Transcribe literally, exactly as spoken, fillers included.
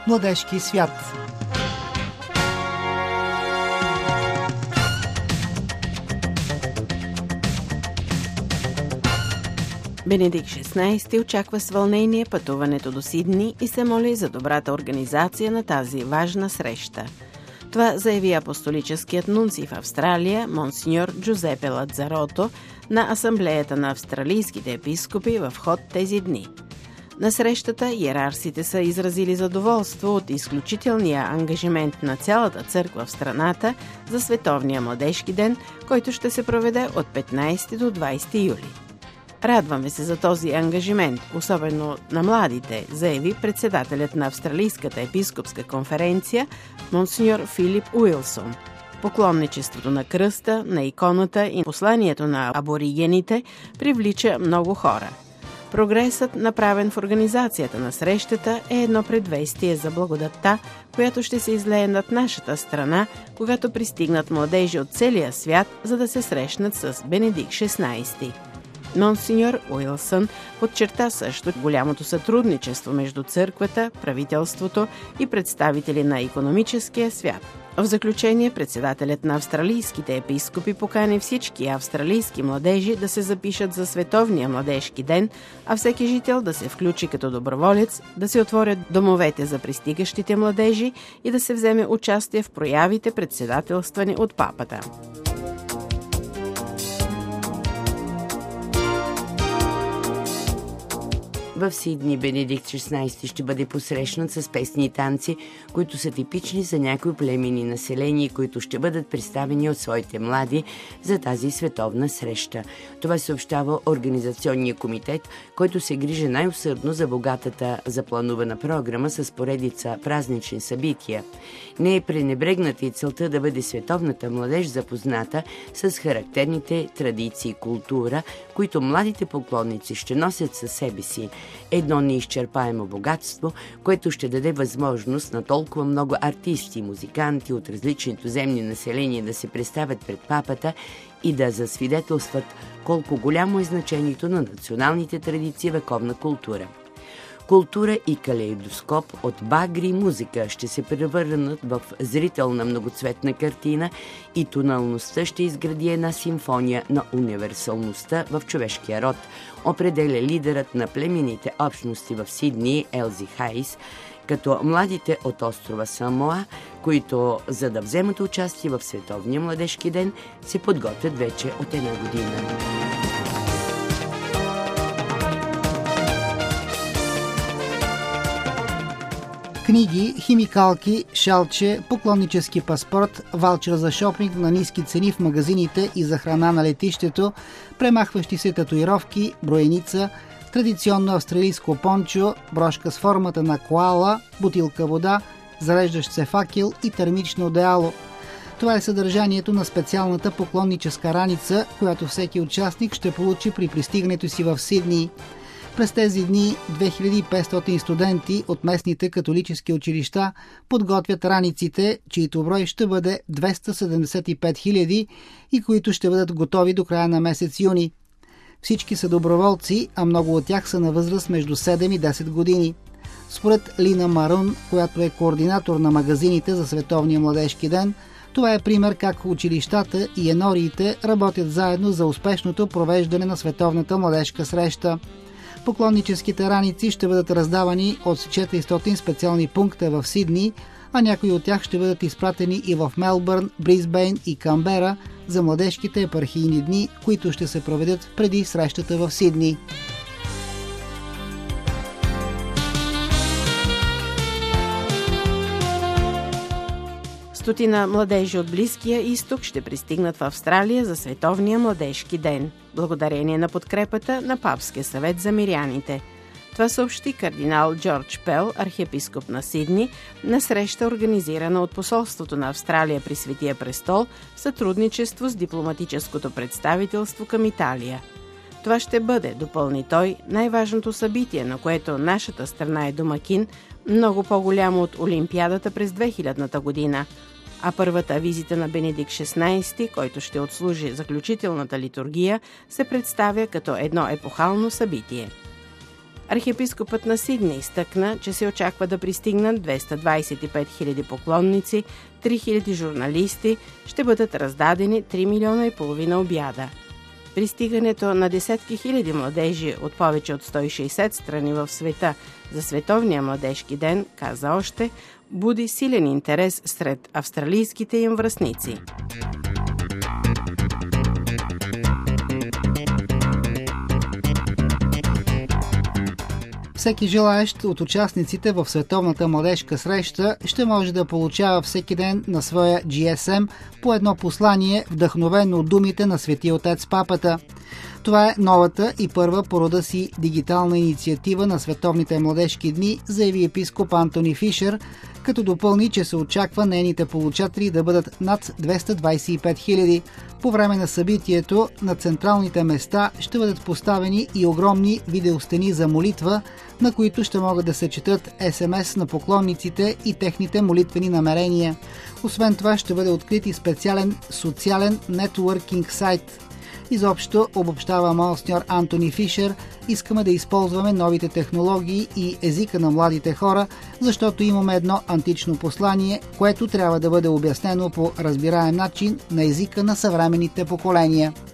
Младежки свят. Бенедикт шестнайсети очаква с вълнение пътуването до Сидни и се моли за добрата организация на тази важна среща. Това заяви апостолическият нунци в Австралия, монсеньор Джузепе Ладзарото, на Асамблеята на австралийските епископи в ход тези дни. На срещата иерарсите са изразили задоволство от изключителния ангажимент на цялата църква в страната за Световния младежки ден, който ще се проведе от петнайсети до двайсети юли. Радваме се за този ангажимент, особено на младите, заяви председателят на Австралийската епископска конференция, монсеньор Филип Уилсон. Поклонничеството на кръста, на иконата и посланието на аборигените привлича много хора. Прогресът, направен в организацията на срещата, е едно предвестие за благодатта, която ще се излее над нашата страна, когато пристигнат младежи от целия свят, за да се срещнат с Бенедикт шестнайсети. Монсеньор Уилсън подчерта също голямото сътрудничество между църквата, правителството и представители на икономическия свят. В заключение, председателят на австралийските епископи покани всички австралийски младежи да се запишат за Световния младежки ден, а всеки жител да се включи като доброволец, да се отворят домовете за пристигащите младежи и да се вземе участие в проявите, председателствани от папата. В Сидни Бенедикт шестнайсети ще бъде посрещнат с песни и танци, които са типични за някои племени населения, които ще бъдат представени от своите млади за тази световна среща. Това съобщава Организационния комитет, който се грижи най-усърдно за богатата запланувана програма с поредица празнични събития. Не е пренебрегната и целта да бъде световната младеж запозната с характерните традиции и култура, които младите поклонници ще носят със себе си. Едно неизчерпаемо богатство, което ще даде възможност на толкова много артисти и музиканти от различни туземни населения да се представят пред папата и да засвидетелстват колко голямо е значението на националните традиции и вековна култура. Култура и калейдоскоп от багри и музика ще се превърнат в зрителна многоцветна картина и тоналността ще изгради една симфония на универсалността в човешкия род, определя лидерът на племенните общности в Сидни Елзи Хайс, като младите от острова Самоа, които, за да вземат участие в Световния младежки ден, се подготвят вече от една година. Книги, химикалки, шалче, поклоннически паспорт, ваучер за шопинг на ниски цени в магазините и за храна на летището, премахващи се татуировки, броеница, традиционно австралийско пончо, брошка с формата на коала, бутилка вода, зареждащ се факел и термично одеяло. Това е съдържанието на специалната поклонническа раница, която всеки участник ще получи при пристигането си в Сидни. През тези дни две хиляди и петстотин студенти от местните католически училища подготвят раниците, чието брой ще бъде двеста седемдесет и пет хиляди и които ще бъдат готови до края на месец юни. Всички са доброволци, а много от тях са на възраст между седем и десет години. Според Лина Марун, която е координатор на магазините за Световния младежки ден, това е пример как училищата и енориите работят заедно за успешното провеждане на Световната младежка среща. Поклонническите раници ще бъдат раздавани от четиристотин специални пункта в Сидни, а някои от тях ще бъдат изпратени и в Мелбърн, Бризбейн и Канбера за младежките епархийни дни, които ще се проведат преди срещата в Сидни. Стотина младежи от Близкия изток ще пристигнат в Австралия за Световния младежки ден, благодарение на подкрепата на Папския съвет за миряните. Това съобщи кардинал Джордж Пел, архиепископ на Сидни, на среща, организирана от посолството на Австралия при Светия престол в сътрудничество с дипломатическото представителство към Италия. Това ще бъде, допълни той, най-важното събитие, на което нашата страна е домакин, много по-голямо от Олимпиадата през две хилядната година. А първата визита на Бенедикт шестнайсети, който ще отслужи заключителната литургия, се представя като едно епохално събитие. Архиепископът на Сидни изтъкна, че се очаква да пристигнат двеста двадесет и пет хиляди поклонници, три хиляди журналисти, ще бъдат раздадени три милиона и половина обяда. Пристигането на десетки хиляди младежи от повече от сто и шейсет страни в света за Световния младежки ден, каза още, буди силен интерес сред австралийските им връстници. Всеки желаещ от участниците в Световната младежка среща ще може да получава всеки ден на своя джи ес ем по едно послание, вдъхновено от думите на Свети Отец Папата. Това е новата и първа по рода си дигитална инициатива на Световните младежки дни, заяви епископ Антони Фишер, като допълни, че се очаква нейните получатели да бъдат над двеста двадесет и пет хиляди. По време на събитието на централните места ще бъдат поставени и огромни видеостени за молитва, на които ще могат да се четат ес ем ес на поклонниците и техните молитвени намерения. Освен това ще бъде открит и специален социален нетворкинг сайт. Изобщо, обобщава монсеньор Антони Фишер, искаме да използваме новите технологии и езика на младите хора, защото имаме едно антично послание, което трябва да бъде обяснено по разбираем начин на езика на съвременните поколения.